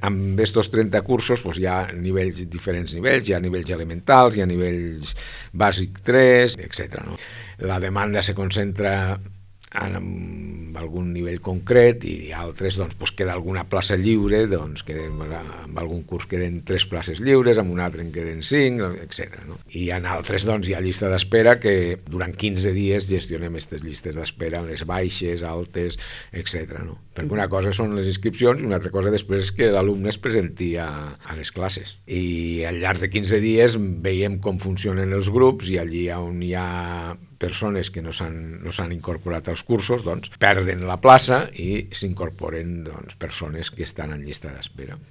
amb estos 30 cursos doncs, hi ha diferents nivells, hi ha nivells elementals, hi ha nivells bàsic 3, etc. No? La demanda se concentra en algun nivell concret i altres doncs, queda alguna plaça lliure, doncs, amb algun curs queden 3 places lliures, amb un altre en queden 5, etc. No? I en altres doncs, hi ha llista d'espera que durant 15 dies gestionem aquestes llistes d'espera, les baixes, altes, etc. No? Perquè una cosa són les inscripcions i una altra cosa després és que l'alumne es presenti a les classes. I al llarg de 15 dies veiem com funcionen els grups i allí on hi ha persones que no s'han incorporat als cursos doncs, perden la plaça i s'incorporen doncs, persones que estan en llista d'espera.